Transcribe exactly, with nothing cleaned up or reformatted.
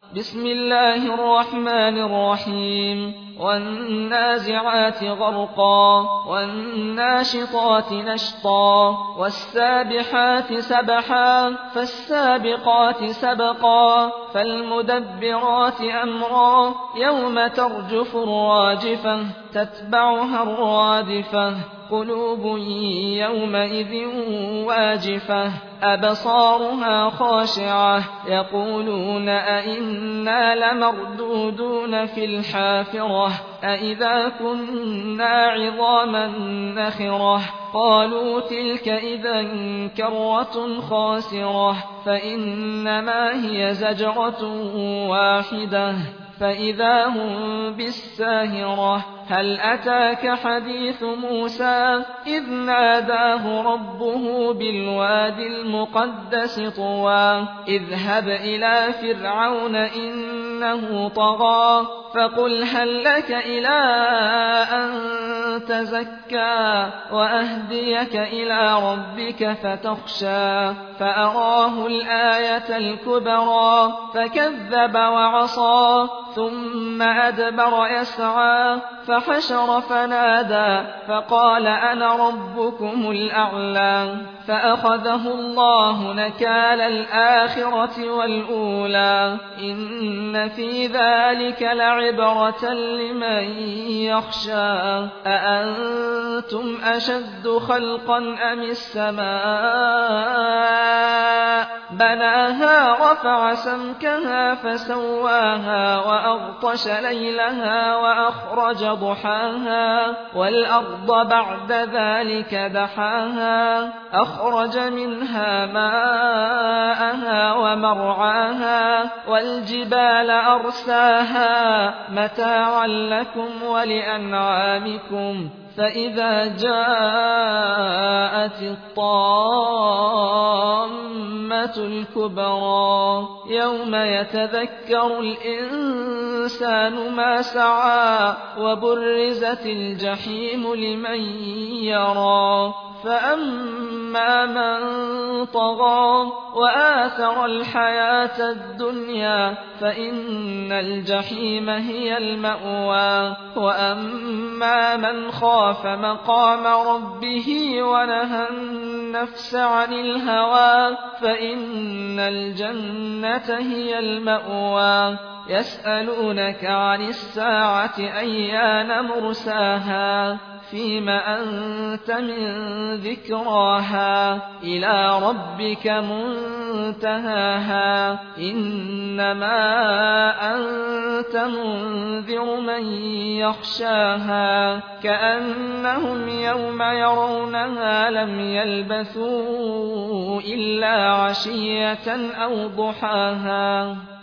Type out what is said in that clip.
بسم الله الرحمن الرحيم والنازعات غرقا والناشطات نشطا والسابحات سبحا فالسابقات سبقا فالمدبرات أمرا يوم ترجف الراجفة تتبعها الرادفة قلوب يومئذ واجفة أبصارها خاشعة يقولون أئنا لمردودون في الحافرة أئذا كنا عظاما نخرة قالوا تلك إذا كرة خاسرة فإنما هي زجرة واحدة فإذا هم بالساهرة هل أتاك حديث موسى إذ ناداه ربه بالوادي المقدس طوى اذهب إلى فرعون إنه طغى فقل هل لك إلى أن تزكى وأهديك إلى ربك فتخشى فأراه الآية الكبرى فكذب وعصى ثم أدبر يسعى فحشر فنادى فقال أنا ربكم الأعلى فأخذه الله نكال الآخرة والأولى إن في ذلك لعبرة لمن يخشى أأنتم أشد خلقا أم السماء بناها رفع سمكها فسواها وأغطش ليلها وأخرج ضحاها والأرض بعد ذلك دحاها أخرج منها ماءها ومرعاها والجبال أرساها متاعا لكم ولأنعامكم فإذا جاءت الطامة الكبرى يوم يتذكر الإنسان ما سعى وبرزت الجحيم لمن يرى فأما من طغى وآثر الحياة الدنيا فإن الجحيم هي المأوى وأما من خاف مقام ربه ونهى النفس عن الهوى فإن الجنة هي المأوى يسألونك عن الساعة أيان مرساها فيم أنت من ذكراها إلى ربك منتهاها إنما أنت منذر من يخشاها كأنهم يوم يرونها لم يلبثوا إلا عشية أو ضحاها